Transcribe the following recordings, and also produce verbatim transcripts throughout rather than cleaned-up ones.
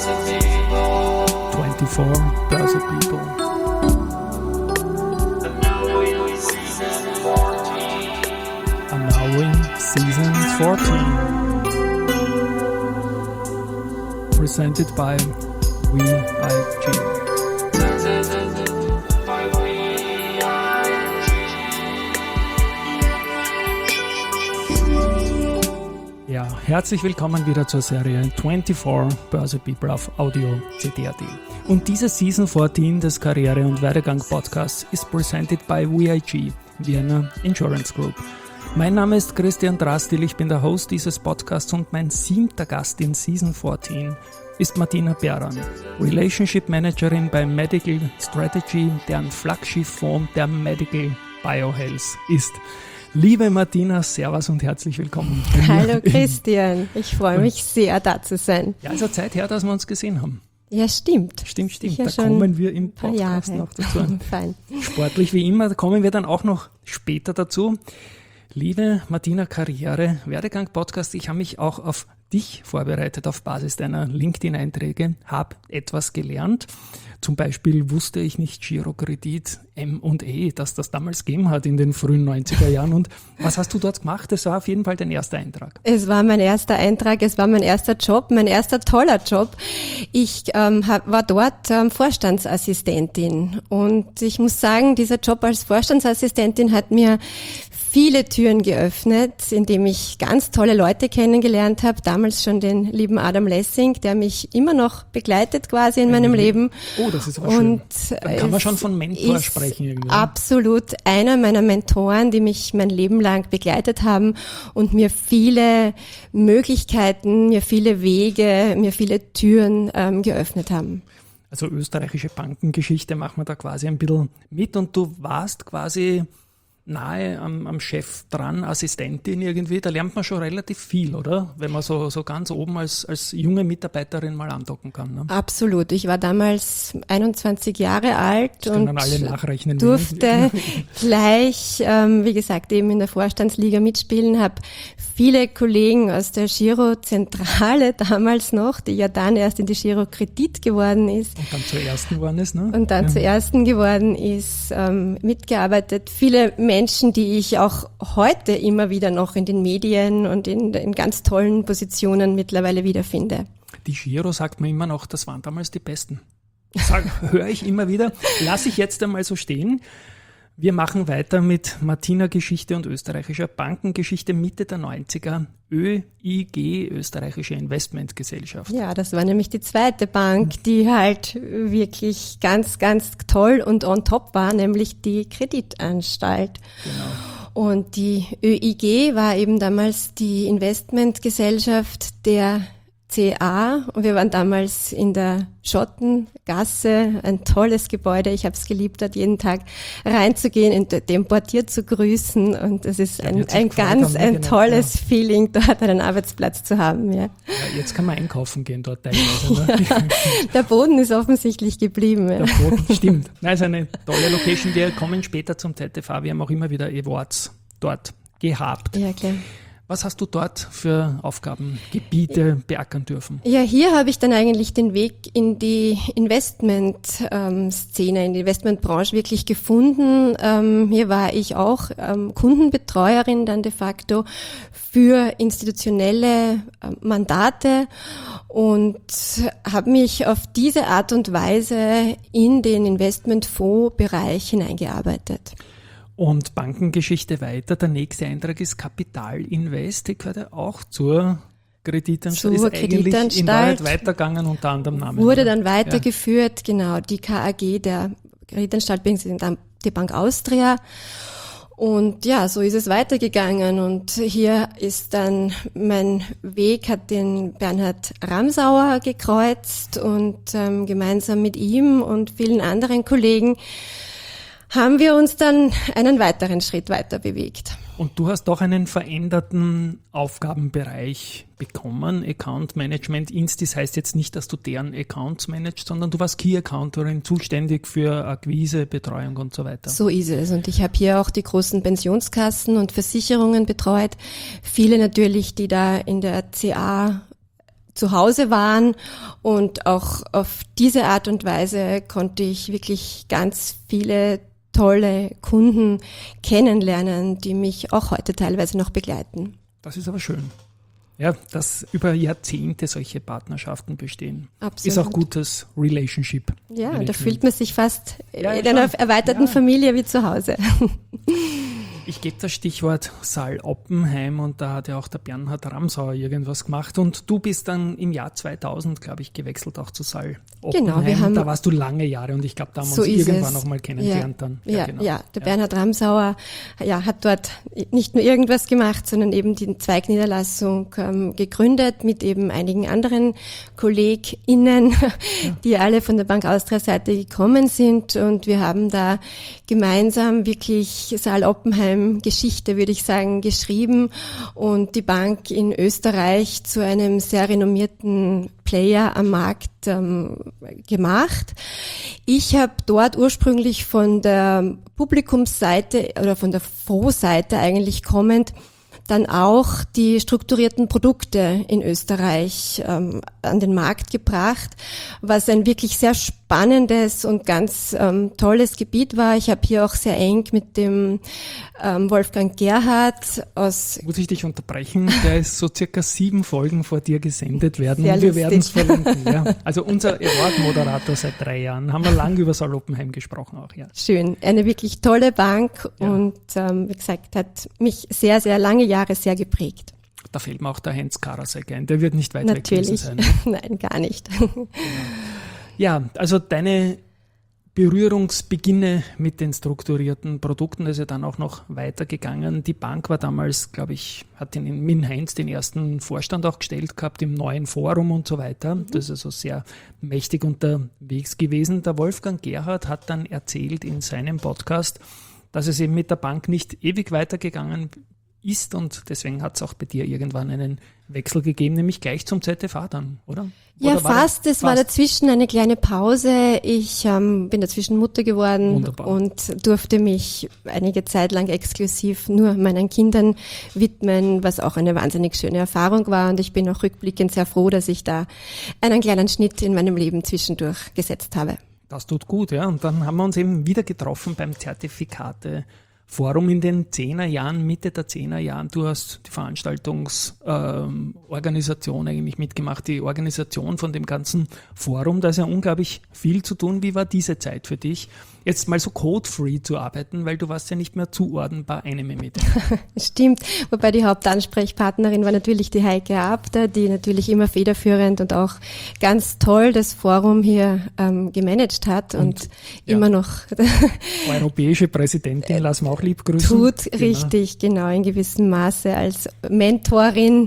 twenty-four Börse People. And now in season fourteen. Presented by We I G. Ja, herzlich willkommen wieder zur Serie twenty-four Börse People auf Audio C D A T. Und diese Season fourteen des Karriere- und Werdegang-Podcasts ist presented by We I G, Vienna Insurance Group. Mein Name ist Christian Drastil, ich bin der Host dieses Podcasts und mein siebter Gast in Season fourteen ist Martina Beran, Relationship Managerin bei Medical Strategy, deren Flaggschifffonds der Medical Biohealth ist. Liebe Martina, servus und herzlich willkommen. Hallo Christian, ich freue mich sehr, da zu sein. Ja, also Zeit her, dass wir uns gesehen haben. Ja, stimmt. Stimmt, stimmt. Sicher da kommen wir im Podcast Jahre. noch dazu. Fein. Sportlich wie immer, da kommen wir dann auch noch später dazu. Liebe Martina, Karriere, Werdegang Podcast, ich habe mich auch auf dich vorbereitet auf Basis deiner LinkedIn-Einträge, habe etwas gelernt. Zum Beispiel wusste ich nicht Girokredit M und E, dass das damals gegeben hat in den frühen neunziger Jahren. Und was hast du dort gemacht? Das war auf jeden Fall dein erster Eintrag. Es war mein erster Eintrag, es war mein erster Job, mein erster toller Job. Ich ähm, hab, war dort ähm, Vorstandsassistentin und ich muss sagen, dieser Job als Vorstandsassistentin hat mir viele Türen geöffnet, indem ich ganz tolle Leute kennengelernt habe. Damals schon den lieben Adam Lessing, der mich immer noch begleitet quasi in meinem Leben. Oh, das ist aber schön. Dann kann man schon von Mentor sprechen. Irgendwie. Absolut einer meiner Mentoren, die mich mein Leben lang begleitet haben und mir viele Möglichkeiten, mir viele Wege, mir viele Türen ähm, geöffnet haben. Also österreichische Bankengeschichte machen wir da quasi ein bisschen mit und du warst quasi nahe am, am Chef dran, Assistentin irgendwie, da lernt man schon relativ viel, oder? Wenn man so, so ganz oben als, als junge Mitarbeiterin mal andocken kann. Ne? Absolut. Ich war damals einundzwanzig Jahre alt das und alle nachrechnen, durfte gleich, ähm, wie gesagt, eben in der Vorstandsliga mitspielen, habe viele Kollegen aus der Girozentrale damals noch, die ja dann erst in die Girokredit geworden ist. Und dann zur ersten geworden ist, ne? Und dann ja. zur ersten geworden ist, ähm, mitgearbeitet. Viele Menschen, die ich auch heute immer wieder noch in den Medien und in, in ganz tollen Positionen mittlerweile wiederfinde. Die Giro sagt man immer noch, das waren damals die Besten. Höre ich immer wieder, lasse ich jetzt einmal so stehen. Wir machen weiter mit Martina-Geschichte und österreichischer Bankengeschichte Mitte der neunziger. Ö I G, Österreichische Investmentgesellschaft. Ja, das war nämlich die zweite Bank, die halt wirklich ganz, ganz toll und on top war, nämlich die Kreditanstalt. Genau. Und die Ö I G war eben damals die Investmentgesellschaft der C A und wir waren damals in der Schottengasse, ein tolles Gebäude. Ich habe es geliebt, dort jeden Tag reinzugehen, den Portier zu grüßen und es ist ein, ein ganz ein genau, tolles ja. Feeling, dort einen Arbeitsplatz zu haben. Ja. Ja, jetzt kann man einkaufen gehen dort teilweise. Ne? Ja, der Boden ist offensichtlich geblieben. Ja. Der Boden, stimmt. Nein, ist eine tolle Location. Wir kommen später zum Z T V. Wir haben auch immer wieder Awards dort gehabt. Ja, klar. Was hast du dort für Aufgabengebiete beackern dürfen? Ja, hier habe ich dann eigentlich den Weg in die Investment-Szene, in die Investmentbranche wirklich gefunden. Ähm, hier war ich auch ähm, Kundenbetreuerin dann de facto für institutionelle äh, Mandate und habe mich auf diese Art und Weise in den Investmentfonds-Bereich hineingearbeitet. Und Bankengeschichte weiter. Der nächste Eintrag ist Kapitalinvest. Die gehört ja auch zur Kreditanstalt. Zur ist eigentlich Kreditanstalt in Wahrheit weitergegangen unter anderem Namen. Wurde oder? dann weitergeführt, ja. Genau, die K A G der Kreditanstalt, die Bank Austria. Und ja, so ist es weitergegangen. Und hier ist dann mein Weg, hat den Bernhard Ramsauer gekreuzt und ähm, gemeinsam mit ihm und vielen anderen Kollegen haben wir uns dann einen weiteren Schritt weiter bewegt. Und du hast doch einen veränderten Aufgabenbereich bekommen, Account Management. Instis heißt jetzt nicht, dass du deren Accounts managst, sondern du warst Key Accounterin, zuständig für Akquise, Betreuung und so weiter. So ist es. Und ich habe hier auch die großen Pensionskassen und Versicherungen betreut. Viele natürlich, die da in der C A zu Hause waren, und auch auf diese Art und Weise konnte ich wirklich ganz viele tolle Kunden kennenlernen, die mich auch heute teilweise noch begleiten. Das ist aber schön. Ja, dass über Jahrzehnte solche Partnerschaften bestehen. Absolut. Ist auch gutes Relationship. Ja, Management. Da fühlt man sich fast ja, in einer schon. erweiterten ja. Familie wie zu Hause. Ich gebe das Stichwort Saal Oppenheim, und da hat ja auch der Bernhard Ramsauer irgendwas gemacht, und du bist dann im Jahr zweitausend, glaube ich, gewechselt auch zu Saal Oppenheim. Genau, wir haben, da warst du lange Jahre, und ich glaube, da haben wir so uns irgendwann es. noch mal kennengelernt. Ja, dann. ja, ja, genau. ja. Der ja. Bernhard Ramsauer ja, hat dort nicht nur irgendwas gemacht, sondern eben die Zweigniederlassung ähm, gegründet mit eben einigen anderen KollegInnen, ja. die alle von der Bank Austria-Seite gekommen sind, und wir haben da gemeinsam wirklich Saal Oppenheim Geschichte, würde ich sagen, geschrieben und die Bank in Österreich zu einem sehr renommierten Player am Markt ähm, gemacht. Ich habe dort ursprünglich von der Publikumsseite oder von der Fondsseite eigentlich kommend dann auch die strukturierten Produkte in Österreich ähm, an den Markt gebracht, was ein wirklich sehr spannendes und ganz ähm, tolles Gebiet war. Ich habe hier auch sehr eng mit dem ähm, Wolfgang Gerhard aus... Muss ich dich unterbrechen? Der ist so circa sieben Folgen vor dir gesendet werden, sehr und wir lustig. werden es verlinken. Ja. Also unser Award-Moderator seit drei Jahren. Haben wir lang über Saal Oppenheim gesprochen auch. Ja. Schön, eine wirklich tolle Bank, ja. und ähm, wie gesagt, hat mich sehr, sehr lange Jahre sehr geprägt. Da fällt mir auch der Heinz Karasek ein, der wird nicht weit Natürlich. weg gewesen sein. Nein, gar nicht. Genau. Ja, also deine Berührungsbeginne mit den strukturierten Produkten, das ist ja dann auch noch weitergegangen. Die Bank war damals, glaube ich, hat den Min Heinz den ersten Vorstand auch gestellt gehabt im neuen Forum und so weiter. Mhm. Das ist also sehr mächtig unterwegs gewesen. Der Wolfgang Gerhard hat dann erzählt in seinem Podcast, dass es eben mit der Bank nicht ewig weitergegangen ist, und deswegen hat es auch bei dir irgendwann einen Wechsel gegeben, nämlich gleich zum Z F A dann, oder? Ja, oder war fast. Es war dazwischen eine kleine Pause. Ich ähm, bin dazwischen Mutter geworden. Wunderbar. Und durfte mich einige Zeit lang exklusiv nur meinen Kindern widmen, was auch eine wahnsinnig schöne Erfahrung war. Und ich bin auch rückblickend sehr froh, dass ich da einen kleinen Schnitt in meinem Leben zwischendurch gesetzt habe. Das tut gut, ja. Und dann haben wir uns eben wieder getroffen beim Zertifikate Forum in den Zehnerjahren, Mitte der Zehnerjahren. Du hast die Veranstaltungsorganisation ähm, eigentlich mitgemacht, die Organisation von dem ganzen Forum. Da ist ja unglaublich viel zu tun. Wie war diese Zeit für dich, jetzt mal so code-free zu arbeiten, weil du warst ja nicht mehr zuordnenbar einem mit. Stimmt, wobei die Hauptansprechpartnerin war natürlich die Heike Abter, die natürlich immer federführend und auch ganz toll das Forum hier ähm, gemanagt hat und, und ja, immer noch europäische Präsidentin, lassen wir auch lieb grüßen. Tut, genau. Richtig, genau, in gewissem Maße als Mentorin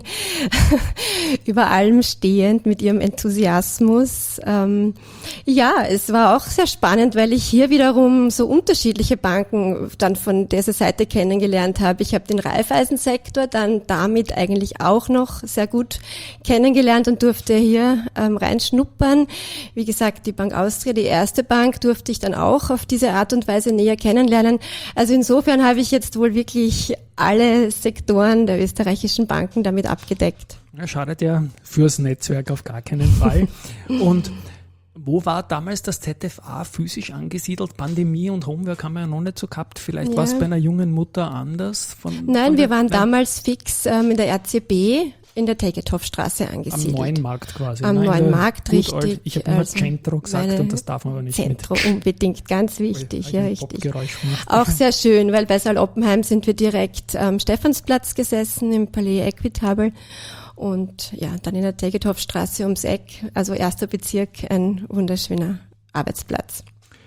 über allem stehend mit ihrem Enthusiasmus. Ähm, ja, es war auch sehr spannend, weil ich hier wiederum so unterschiedliche Banken dann von dieser Seite kennengelernt habe. Ich habe den Raiffeisensektor dann damit eigentlich auch noch sehr gut kennengelernt und durfte hier ähm, reinschnuppern. Wie gesagt, die Bank Austria, die erste Bank, durfte ich dann auch auf diese Art und Weise näher kennenlernen. Also insofern habe ich jetzt wohl wirklich alle Sektoren der österreichischen Banken damit abgedeckt. Ja, schadet ja fürs Netzwerk auf gar keinen Fall. Und wo war damals das Z F A physisch angesiedelt? Pandemie und Homework haben wir ja noch nicht so gehabt. Vielleicht ja. war es bei einer jungen Mutter anders? Von, Nein, von wir waren Nein. damals fix ähm, in der R C B in der Tegethoffstraße angesiedelt. Am neuen Markt quasi. Am Nein, neuen Markt, richtig. Alt. Ich habe immer also Centro gesagt und das darf man aber nicht Centro, mit. unbedingt, ganz wichtig. Ja, richtig. Gemacht. Auch sehr schön, weil bei Saal Oppenheim sind wir direkt am Stephansplatz gesessen, im Palais Equitable. Und ja, dann in der Tegethoffstraße ums Eck, also erster Bezirk, ein wunderschöner Arbeitsplatz.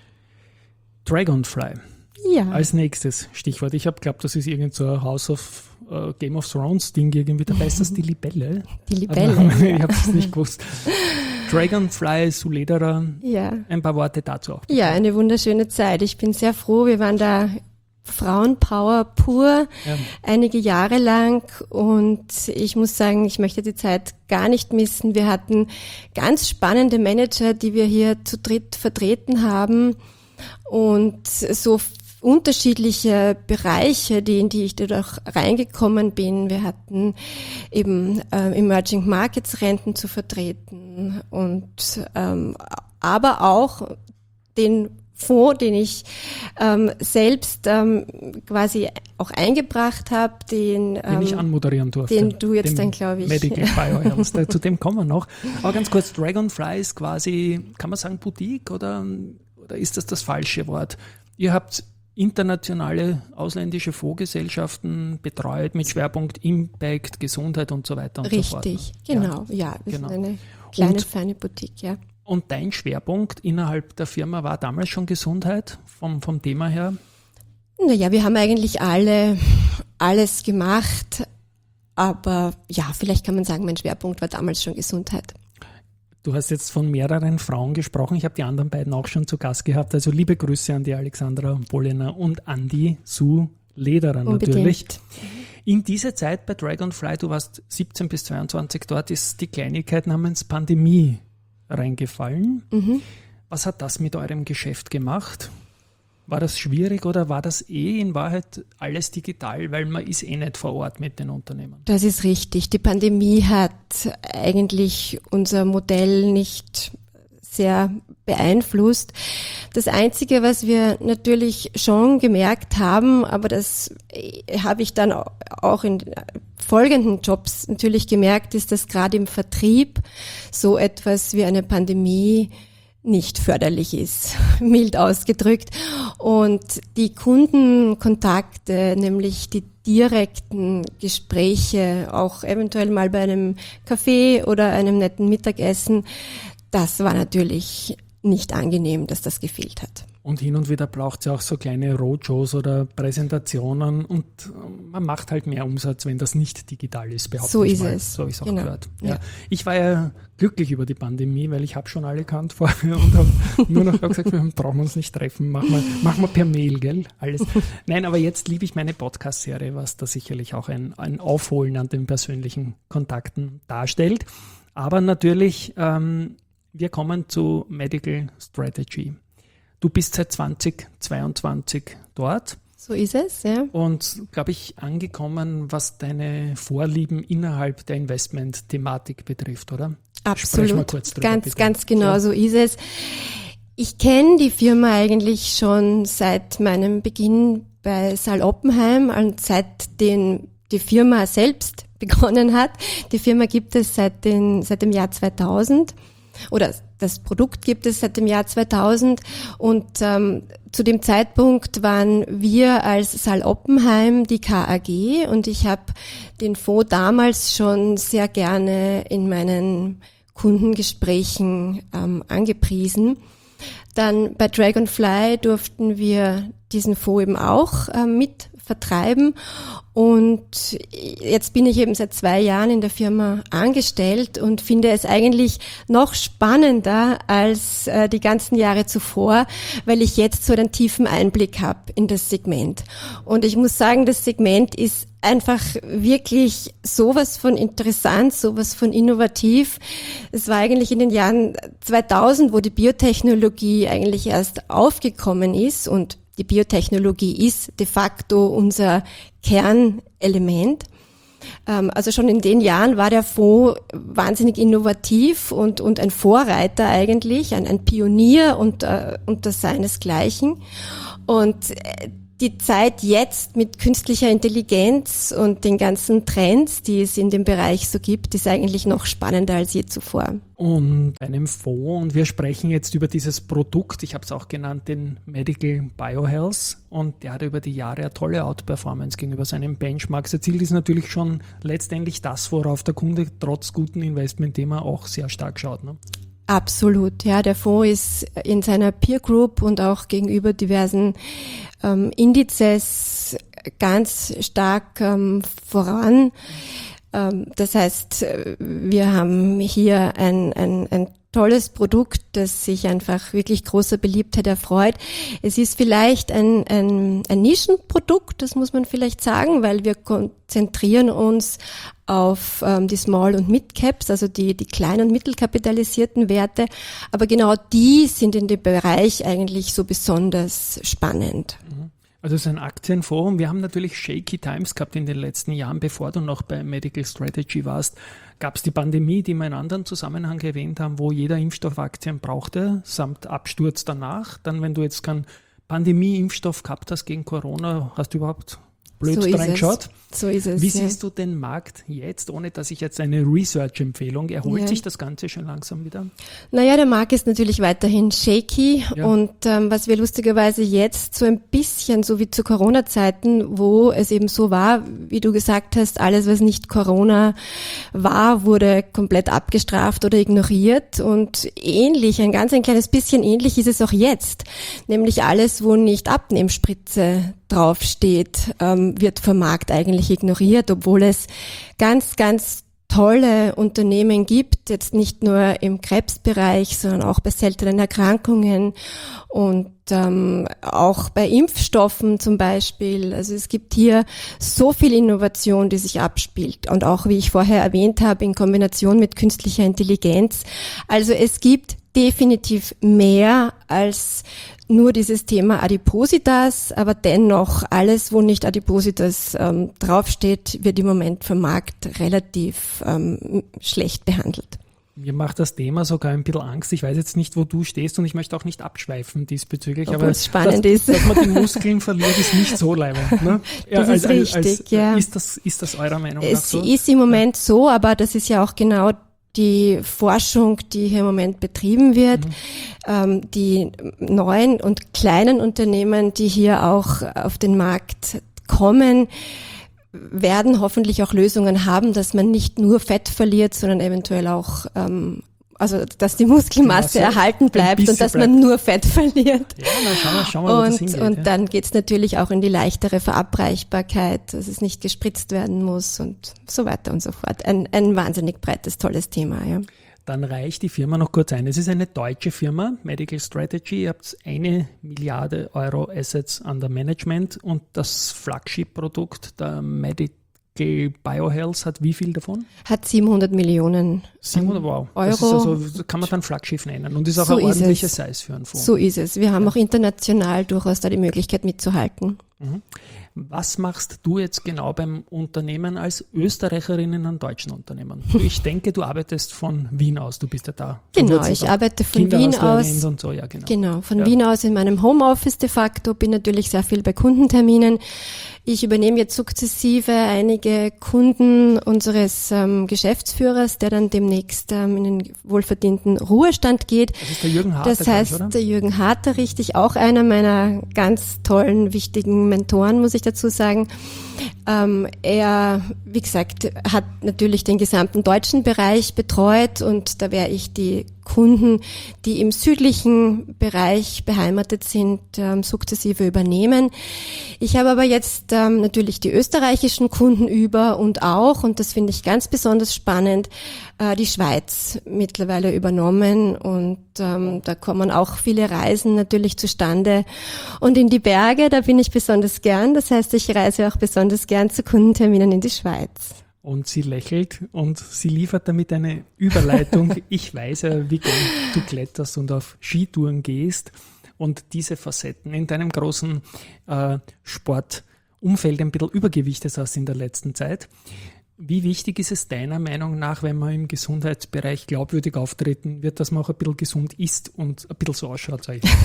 Dragonfly. Ja. Als nächstes Stichwort. Ich habe geglaubt, das ist irgend so ein House of uh, Game of Thrones Ding irgendwie. Dabei ist das die Libelle. Die Libelle. Also, ich habe es nicht gewusst. Dragonfly, Sulederer. Ja. Ein paar Worte dazu auch. Bitte. Ja, eine wunderschöne Zeit. Ich bin sehr froh. Wir waren da Frauenpower pur, ja. einige Jahre lang, und ich muss sagen, ich möchte die Zeit gar nicht missen. Wir hatten ganz spannende Manager, die wir hier zu dritt vertreten haben, und so unterschiedliche Bereiche, die, in die ich dadurch reingekommen bin. Wir hatten eben äh, Emerging Markets Renten zu vertreten und ähm, aber auch den Fonds, den ich ähm, selbst ähm, quasi auch eingebracht habe, den, den ähm, ich anmoderieren durfte. Den du jetzt dem dann, glaube ich. Medical Biohealth, zu dem kommen wir noch. Aber ganz kurz, Dragonfly ist quasi, kann man sagen Boutique oder, oder ist das das falsche Wort? Ihr habt internationale ausländische Fondsgesellschaften betreut mit Schwerpunkt Impact, Gesundheit und so weiter und Richtig, so fort. Ne? genau, ja, ja das genau. ist eine kleine, und, feine Boutique, ja. Und dein Schwerpunkt innerhalb der Firma war damals schon Gesundheit vom, vom Thema her? Naja, wir haben eigentlich alle alles gemacht, aber ja, vielleicht kann man sagen, mein Schwerpunkt war damals schon Gesundheit. Du hast jetzt von mehreren Frauen gesprochen. Ich habe die anderen beiden auch schon zu Gast gehabt. Also liebe Grüße an die Alexandra Bollener und an die Sue Lederer natürlich. Unbedingt. In dieser Zeit bei Dragonfly, du warst siebzehn bis zweiundzwanzig dort, ist die Kleinigkeit namens Pandemie reingefallen. Mhm. Was hat das mit eurem Geschäft gemacht? War das schwierig oder war das eh in Wahrheit alles digital, weil man ist eh nicht vor Ort mit den Unternehmen? Das ist richtig. Die Pandemie hat eigentlich unser Modell nicht sehr beeinflusst. Das Einzige, was wir natürlich schon gemerkt haben, aber das habe ich dann auch in folgenden Jobs natürlich gemerkt, ist, dass gerade im Vertrieb so etwas wie eine Pandemie nicht förderlich ist, mild ausgedrückt. Und die Kundenkontakte, nämlich die direkten Gespräche, auch eventuell mal bei einem Kaffee oder einem netten Mittagessen, das war natürlich nicht angenehm, dass das gefehlt hat. Und hin und wieder braucht es ja auch so kleine Roadshows oder Präsentationen und man macht halt mehr Umsatz, wenn das nicht digital ist, behaupte so ich ist mal. es. So habe ich es auch genau. gehört. Ja. Ja. Ich war ja glücklich über die Pandemie, weil ich habe schon alle kannt vorher und habe nur noch gesagt, wir brauchen uns nicht treffen, machen wir, machen wir per Mail, gell? Alles. Nein, aber jetzt liebe ich meine Podcast-Serie, was da sicherlich auch ein, ein Aufholen an den persönlichen Kontakten darstellt. Aber natürlich, ähm, wir kommen zu Medical Strategy. Du bist seit zweitausendzweiundzwanzig dort. So ist es, ja. Und, glaube ich, angekommen, was deine Vorlieben innerhalb der Investment-Thematik betrifft, oder? Absolut. Sprech mal kurz drüber, ganz, bitte. ganz genau Ja. so ist es. Ich kenne die Firma eigentlich schon seit meinem Beginn bei Saal Oppenheim und seit den, die Firma selbst begonnen hat. Die Firma gibt es seit, den, seit dem Jahr zweitausend. Oder das Produkt gibt es seit dem Jahr zweitausend und ähm, zu dem Zeitpunkt waren wir als Saal Oppenheim die K A G und ich habe den Fonds damals schon sehr gerne in meinen Kundengesprächen ähm, angepriesen. Dann bei Dragonfly durften wir diesen Fonds eben auch äh, mit vertreiben und jetzt bin ich eben seit zwei Jahren in der Firma angestellt und finde es eigentlich noch spannender als äh, die ganzen Jahre zuvor, weil ich jetzt so einen tiefen Einblick habe in das Segment. Und ich muss sagen, das Segment ist einfach wirklich sowas von interessant, sowas von innovativ. Es war eigentlich in den Jahren zweitausend, wo die Biotechnologie eigentlich erst aufgekommen ist und die Biotechnologie ist de facto unser Kernelement. Also schon in den Jahren war der Fonds wahnsinnig innovativ und, und ein Vorreiter eigentlich, ein, ein Pionier unter, unter seinesgleichen. Und die Zeit jetzt mit künstlicher Intelligenz und den ganzen Trends, die es in dem Bereich so gibt, ist eigentlich noch spannender als je zuvor. Und einem Fonds, und wir sprechen jetzt über dieses Produkt, ich habe es auch genannt, den Medical Biohealth, und der hat über die Jahre eine tolle Outperformance gegenüber seinen Benchmarks erzielt. Ist natürlich schon letztendlich das, worauf der Kunde trotz guten Investmentthema auch sehr stark schaut, ne? Absolut, ja. Der Fonds ist in seiner Peer Group und auch gegenüber diversen ähm, Indizes ganz stark ähm, voran. Ähm, das heißt, wir haben hier ein, ein, ein tolles Produkt, das sich einfach wirklich großer Beliebtheit erfreut. Es ist vielleicht ein, ein, ein Nischenprodukt, das muss man vielleicht sagen, weil wir konzentrieren uns auf ähm, die Small- und Mid-Caps, also die, die kleinen und mittelkapitalisierten Werte. Aber genau die sind in dem Bereich eigentlich so besonders spannend. Also es ist ein Aktienforum. Wir haben natürlich shaky times gehabt in den letzten Jahren, bevor du noch bei Medical Strategy warst. Gab es die Pandemie, die wir in anderen Zusammenhang erwähnt haben, wo jeder Impfstoff Aktien brauchte, samt Absturz danach. Dann, wenn du jetzt keinen Pandemie-Impfstoff gehabt hast gegen Corona, hast du überhaupt blöd so reingeschaut? So ist es. Wie ja. siehst du den Markt jetzt, ohne dass ich jetzt eine Research-Empfehlung, erholt ja. sich das Ganze schon langsam wieder? Naja, der Markt ist natürlich weiterhin shaky Ja. und ähm, was wir lustigerweise jetzt so ein bisschen, so wie zu Corona-Zeiten, wo es eben so war, wie du gesagt hast, alles, was nicht Corona war, wurde komplett abgestraft oder ignoriert und ähnlich, ein ganz ein kleines bisschen ähnlich ist es auch jetzt, nämlich alles, wo nicht Abnehmspritze draufsteht, ähm, wird vom Markt eigentlich ignoriert, obwohl es ganz, ganz tolle Unternehmen gibt, jetzt nicht nur im Krebsbereich, sondern auch bei seltenen Erkrankungen und ähm, auch bei Impfstoffen zum Beispiel. Also es gibt hier so viel Innovation, die sich abspielt und auch, wie ich vorher erwähnt habe, in Kombination mit künstlicher Intelligenz. Also es gibt definitiv mehr als nur dieses Thema Adipositas, aber dennoch alles, wo nicht Adipositas ähm, draufsteht, wird im Moment vom Markt relativ ähm, schlecht behandelt. Mir macht das Thema sogar ein bisschen Angst. Ich weiß jetzt nicht, wo du stehst und ich möchte auch nicht abschweifen diesbezüglich. Obwohl aber es spannend dass, ist. Dass man die Muskeln verliert, ist nicht so leibend. Ne? Das ja, ist als, richtig, als, ja. Ist das, ist das eurer Meinung nach Es so? ist im Moment ja. so, aber das ist ja auch genau die Forschung, die hier im Moment betrieben wird, mhm. ähm, die neuen und kleinen Unternehmen, die hier auch auf den Markt kommen, werden hoffentlich auch Lösungen haben, dass man nicht nur Fett verliert, sondern eventuell auch, ähm, also dass die Muskelmasse ja, erhalten bleibt und dass bleibt. man nur Fett verliert. Ja, dann schauen wir, schauen wir, wo und, das hingeht. Und ja. dann geht's natürlich auch in die leichtere Verabreichbarkeit, dass es nicht gespritzt werden muss und so weiter und so fort. Ein, ein wahnsinnig breites, tolles Thema, ja. Dann reicht die Firma noch kurz ein. Es ist eine deutsche Firma, Medical Strategy. Ihr habt eine Milliarde Euro Assets under Management und das Flagship-Produkt der Medical Biohealth hat wie viel davon? Hat siebenhundert Millionen siebenhundert, wow. Euro. Das ist also, kann man dann Flaggschiff nennen und ist auch so ein ordentliches Size für einen Fonds. So ist es. Wir haben ja. auch international durchaus da die Möglichkeit mitzuhalten. Mhm. Was machst du jetzt genau beim Unternehmen als Österreicherin in einem deutschen Unternehmen? Ich denke, du arbeitest von Wien aus, du bist ja da. Genau, ich arbeite von Kinder Wien aus. Und so, ja, genau. genau, von ja. Wien aus in meinem Homeoffice de facto, bin natürlich sehr viel bei Kundenterminen. Ich übernehme jetzt sukzessive einige Kunden unseres ähm, Geschäftsführers, der dann demnächst ähm, in den wohlverdienten Ruhestand geht. Das ist der Jürgen Harter. Das heißt, oder? der Jürgen Harter, richtig, auch einer meiner ganz tollen, wichtigen Mentoren, muss ich dazu sagen. Ähm, er, wie gesagt, hat natürlich den gesamten deutschen Bereich betreut und da werde ich die Kunden, die im südlichen Bereich beheimatet sind, ähm, sukzessive übernehmen. Ich habe aber jetzt ähm, natürlich die österreichischen Kunden über und auch, und das finde ich ganz besonders spannend, äh, die Schweiz mittlerweile übernommen und ähm, da kommen auch viele Reisen natürlich zustande. Und in die Berge, da bin ich besonders gern, das heißt, ich reise auch besonders gern zu Kundenterminen in die Schweiz. Und sie lächelt und sie liefert damit eine Überleitung. Ich weiß ja, wie gern du kletterst und auf Skitouren gehst und diese Facetten in deinem großen äh, Sportumfeld ein bisschen übergewichtet hast in der letzten Zeit. Wie wichtig ist es deiner Meinung nach, wenn man im Gesundheitsbereich glaubwürdig auftreten wird, dass man auch ein bisschen gesund isst und ein bisschen so ausschaut, sag ich.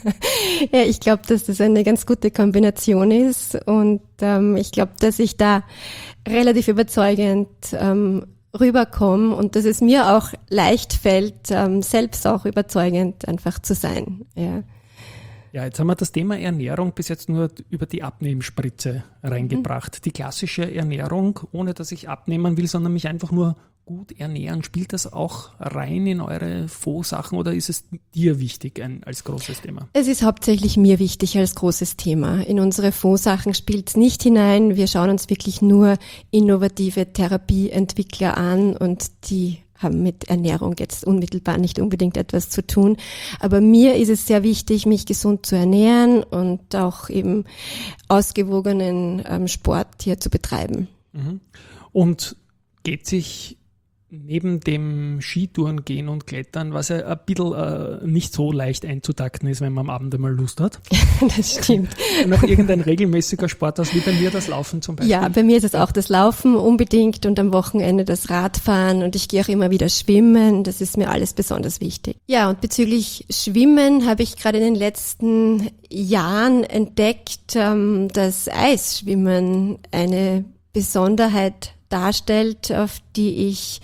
Ja, ich glaube, dass das eine ganz gute Kombination ist und ähm, ich glaube, dass ich da relativ überzeugend ähm, rüberkomme und dass es mir auch leicht fällt, ähm, selbst auch überzeugend einfach zu sein. Ja. Ja, jetzt haben wir das Thema Ernährung bis jetzt nur über die Abnehmspritze reingebracht. Mhm. Die klassische Ernährung, ohne dass ich abnehmen will, sondern mich einfach nur gut ernähren. Spielt das auch rein in eure Fondssachen oder ist es dir wichtig ein, als großes Thema? Es ist hauptsächlich mir wichtig als großes Thema. In unsere Fondssachen spielt es nicht hinein. Wir schauen uns wirklich nur innovative Therapieentwickler an und die haben mit Ernährung jetzt unmittelbar nicht unbedingt etwas zu tun. Aber mir ist es sehr wichtig, mich gesund zu ernähren und auch eben ausgewogenen ähm, Sport hier zu betreiben. Und geht sich neben dem Skitouren gehen und Klettern, was ja ein bisschen äh, nicht so leicht einzutakten ist, wenn man am Abend einmal Lust hat. Das stimmt. Noch irgendein regelmäßiger Sport, aus wie bei mir das Laufen zum Beispiel? Ja, bei mir ist es auch das Laufen unbedingt und am Wochenende das Radfahren und ich gehe auch immer wieder schwimmen. Das ist mir alles besonders wichtig. Ja, und bezüglich Schwimmen habe ich gerade in den letzten Jahren entdeckt, ähm, dass Eisschwimmen eine Besonderheit darstellt, auf die ich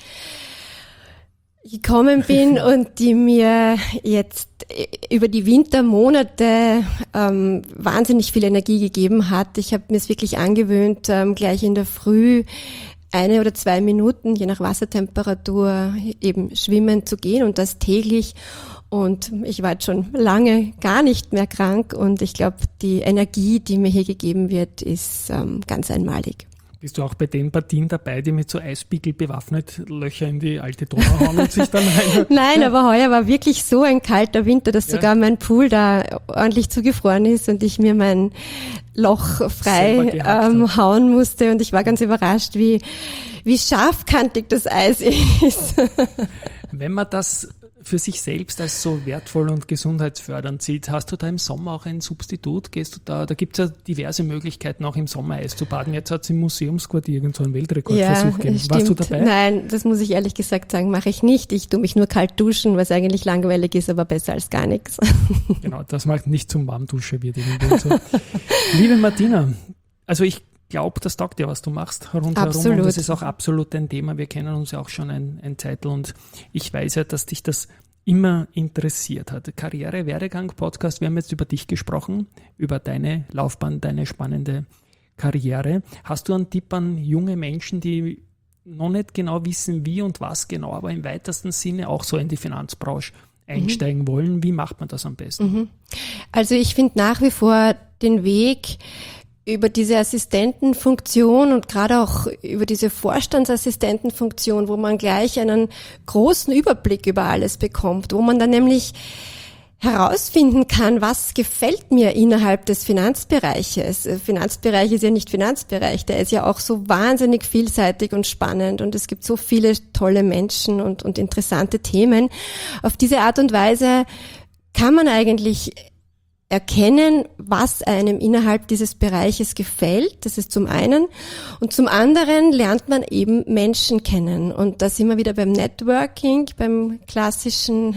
gekommen bin und die mir jetzt über die Wintermonate ähm, wahnsinnig viel Energie gegeben hat. Ich habe mir es wirklich angewöhnt, ähm, gleich in der Früh eine oder zwei Minuten, je nach Wassertemperatur, eben schwimmen zu gehen und das täglich. Und ich war jetzt schon lange gar nicht mehr krank und ich glaube, die Energie, die mir hier gegeben wird, ist ähm, ganz einmalig. Bist du auch bei den Partien dabei, die mit so Eispickel bewaffnet Löcher in die alte Donau hauen und sich dann rein? Nein, aber heuer war wirklich so ein kalter Winter, dass ja. sogar mein Pool da ordentlich zugefroren ist und ich mir mein Loch frei ähm, hauen musste. Und ich war ganz überrascht, wie, wie scharfkantig das Eis ist. Wenn man das für sich selbst als so wertvoll und gesundheitsfördernd sieht, hast du da im Sommer auch ein Substitut? Gehst du da, da gibt es ja diverse Möglichkeiten, auch im Sommer Eis zu baden. Jetzt hat es im Museumsquartier irgend so einen Weltrekordversuch gegeben. Ja, warst du dabei? Nein, das muss ich ehrlich gesagt sagen, mache ich nicht. Ich tue mich nur kalt duschen, was eigentlich langweilig ist, aber besser als gar nichts. Genau, das macht nicht zum Warmdusche wird irgendwie so. Liebe Martina, also ich Ich glaube, das taugt dir, was du machst rundherum. Absolut. Und das ist auch absolut ein Thema. Wir kennen uns ja auch schon ein, ein Zeitl und ich weiß ja, dass dich das immer interessiert hat. Karriere, Werdegang, Podcast. Wir haben jetzt über dich gesprochen, über deine Laufbahn, deine spannende Karriere. Hast du einen Tipp an junge Menschen, die noch nicht genau wissen, wie und was genau, aber im weitesten Sinne auch so in die Finanzbranche einsteigen mhm. wollen? Wie macht man das am besten? Mhm. Also ich finde nach wie vor den Weg über diese Assistentenfunktion und gerade auch über diese Vorstandsassistentenfunktion, wo man gleich einen großen Überblick über alles bekommt, wo man dann nämlich herausfinden kann, was gefällt mir innerhalb des Finanzbereiches. Finanzbereich ist ja nicht Finanzbereich, der ist ja auch so wahnsinnig vielseitig und spannend und es gibt so viele tolle Menschen und, und interessante Themen. Auf diese Art und Weise kann man eigentlich erkennen, was einem innerhalb dieses Bereiches gefällt. Das ist zum einen. Und zum anderen lernt man eben Menschen kennen. Und da sind wir wieder beim Networking, beim klassischen,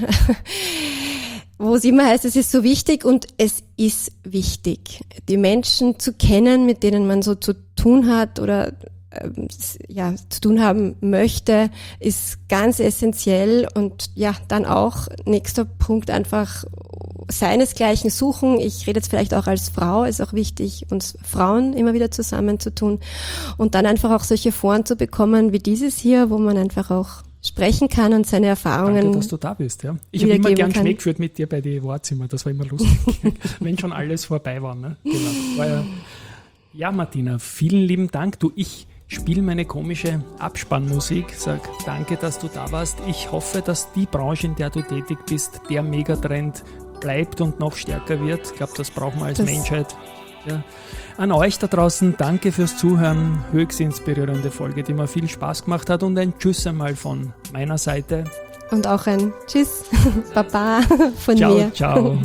wo es immer heißt, es ist so wichtig und es ist wichtig, die Menschen zu kennen, mit denen man so zu tun hat oder ja, zu tun haben möchte, ist ganz essentiell und ja, dann auch nächster Punkt einfach seinesgleichen suchen. Ich rede jetzt vielleicht auch als Frau, ist auch wichtig, uns Frauen immer wieder zusammenzutun und dann einfach auch solche Foren zu bekommen wie dieses hier, wo man einfach auch sprechen kann und seine Erfahrungen. Danke, dass du da bist. Ja. Ich habe immer gern Schnee geführt mit dir bei den Wohnzimmer, das war immer lustig, wenn schon alles vorbei war. Ne? Genau. War ja, ja, Martina, vielen lieben Dank. Du, ich spiele meine komische Abspannmusik, sag danke, dass du da warst. Ich hoffe, dass die Branche, in der du tätig bist, der Megatrend bleibt und noch stärker wird. Ich glaube, das brauchen wir als das Menschheit. Ja. An euch da draußen, danke fürs Zuhören. Höchst inspirierende Folge, die mir viel Spaß gemacht hat und ein Tschüss einmal von meiner Seite. Und auch ein Tschüss, Baba von ciao, mir. Ciao, ciao.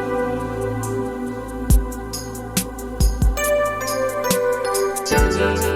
Thank you.